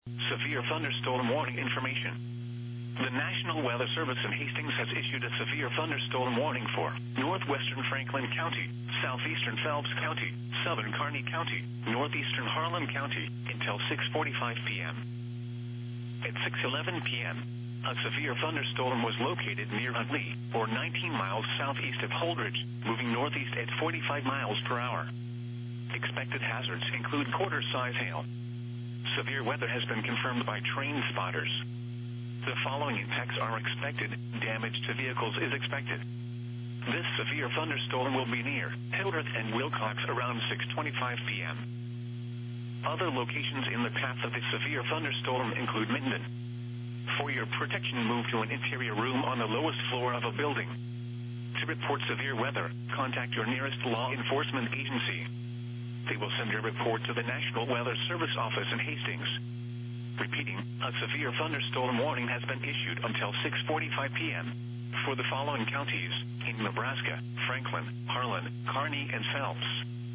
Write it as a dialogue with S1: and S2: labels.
S1: Severe thunderstorm warning information. The National Weather Service in Hastings has issued a severe thunderstorm warning for northwestern Franklin County, southeastern Phelps County, southern Kearney County, northeastern Harlan County, until 6:45 p.m. At 6:11 p.m., a severe thunderstorm was located near Huntley, or 19 miles southeast of Holdridge, moving northeast at 45 miles per hour. Expected hazards include quarter-size hail. Severe weather has been confirmed by train spotters. The following impacts are expected. Damage to vehicles is expected. This severe thunderstorm will be near Hildreth and Wilcox around 6:25 p.m. Other locations in the path of the severe thunderstorm include Minden. For your protection, move to an interior room on the lowest floor of a building. To report severe weather, contact your nearest law enforcement agency. They will send your report to the National Weather Service office in Hastings. Repeating, a severe thunderstorm warning has been issued until 6:45 p.m. for the following counties in Nebraska: Franklin, Harlan, Kearney, and Phelps.